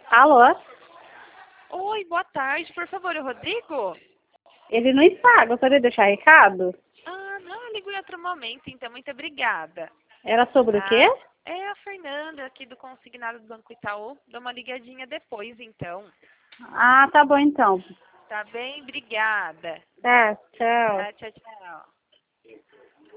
Alô? Oi, boa tarde. Por favor, o Rodrigo? Ele não está. Gostaria de deixar recado? Ah, não, eu ligo em outro momento, então. Muito obrigada. Era sobre o quê? Tá? É a Fernanda, aqui do Consignado do Banco Itaú. Dou uma ligadinha depois, então. Ah, tá bom então. Tá bem? Obrigada. Tá, tchau. Tá, tchau, tchau.